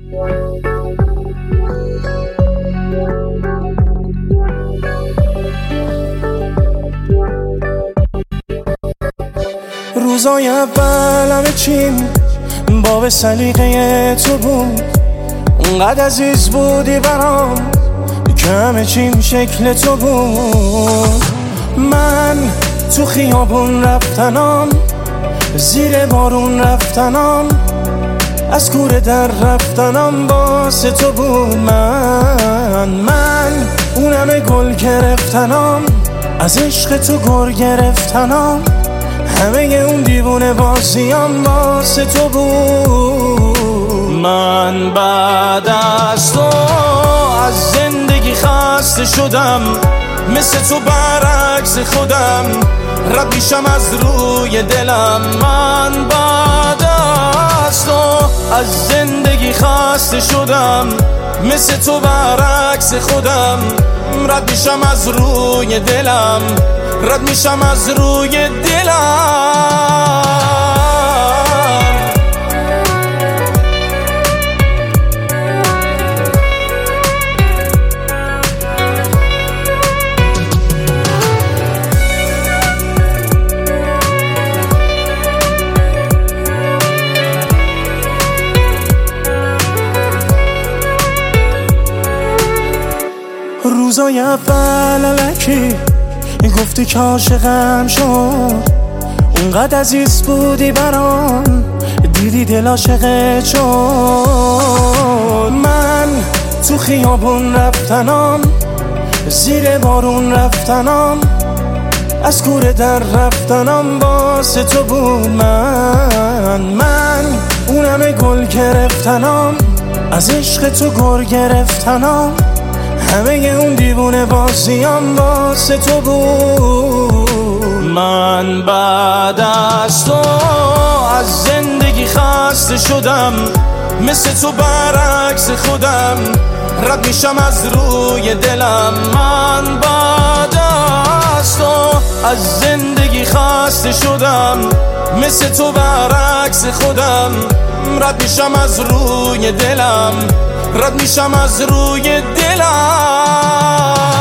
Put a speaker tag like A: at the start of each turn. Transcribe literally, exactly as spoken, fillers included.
A: روزای اول همه چیم با سلیقه تو بود، اونقدر عزیز بودی برام که همه چیم شکل تو بود. من تو خیابون رفتنام، زیر بارون رفتنام، از کوره در رفتنام واسه تو بود. من من اون همه گل گرفتنام، از عشق تو گر گرفتنام، همه اون دیوونه بازیام واسه تو بود. من بعد از تو از زندگی خسته شدم، مثل تو برعکس خودم رد میشم از روی دلم. من بعد از تو از زندگی خسته شدم، مثل تو برعکس خودم رد میشم از روی دلم، رد میشم از روی دلم. روزای اول الکی گفتی که عاشقم شد، اونقدر عزیز بودی برام دیدی دل عاشقت شد. من تو خیابون رفتنام، زیر بارون رفتنام، از کوره در رفتنام واسه تو بود. من من اون همه گل گرفتنام، از عشق تو گر گرفتنام، همه اون دیوونه بازیام واسه تو بود. من بعد از تو از زندگی خسته شدم، مثل تو برعکس خودم رد میشم از روی دلم. من بعد از تو از زندگی خسته شدم، مثل تو برعکس خودم رد میشم از روی دلم، رد میشم از روی دلم.